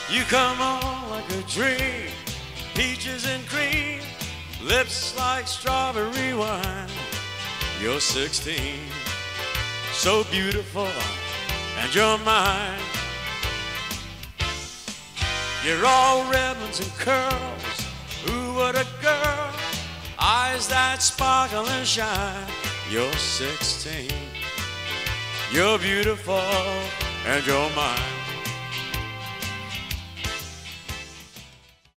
You come on like a dream, peaches and cream, lips like strawberry wine. You're 16, so beautiful, and you're mine. You're all ribbons and curls. Ooh, what a girl. Eyes that sparkle and shine. You're 16. You're beautiful and you're mine.